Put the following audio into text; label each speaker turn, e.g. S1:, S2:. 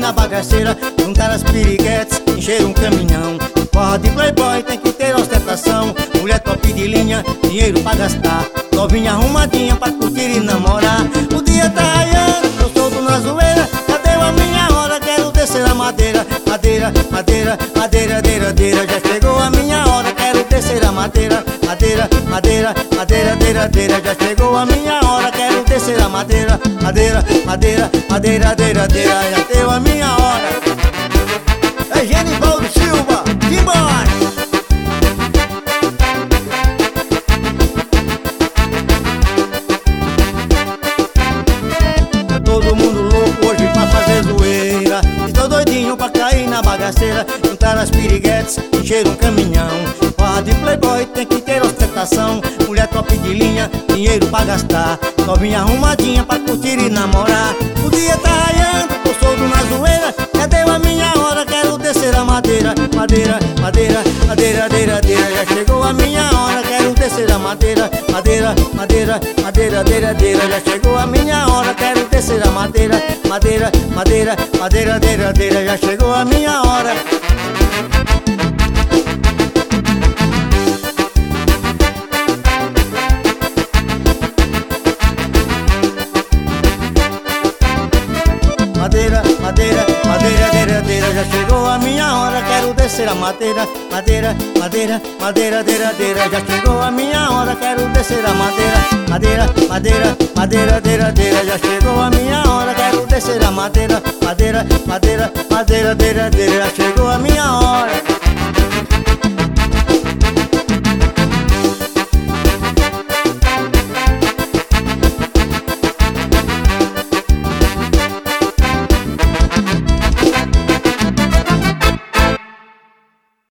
S1: na bagaceira, juntar as piriguetes, encher um caminhão. Porra de playboy tem que ter ostentação, mulher top de linha, dinheiro pra gastar, novinha arrumadinha pra curtir e namorar. O dia tá raiando, eu solto na zoeira, já deu a minha hora, quero descer a madeira. Madeira, madeira, madeira, madeira, madeira, já chegou a minha hora, quero descer a madeira. Madeira, madeira, madeira, madeira, madeira, já chegou a minha hora, quero descer a madeira. Madeira, madeira, madeira, madeira, madeira, já deu a minha hora. É Genivaldo Silva, simbora! Tá todo mundo louco hoje pra fazer zoeira, estou doidinho pra cair na bagaceira, juntar as piriguetes, encher um caminhão. Porra de playboy tem que ter ostentação, mulher top de linha, dinheiro pra gastar, novinha arrumadinha pra curtir e namorar. O dia tá raiando, eu solto na zoeira, já deu a minha hora, quero descer a madeira. Madeira, madeira, madeira, madeira, madeira, já chegou a minha hora, quero descer a madeira. Madeira, madeira, madeira, madeira, madeira, já chegou a minha hora, quero descer a madeira. Madeira, madeira, madeira, madeira, madeira, já chegou a minha hora. Madeira, madeira, madeira, madeira, madeira, já chegou a minha hora, quero descer a madeira. Madeira, madeira, madeira, madeira, madeira, já chegou a minha hora, quero descer a madeira. Madeira, madeira, madeira, madeira, madeira, já chegou a minha hora, quero descer a madeira. Madeira, madeira, madeira, madeira, madeira, já chegou a minha hora.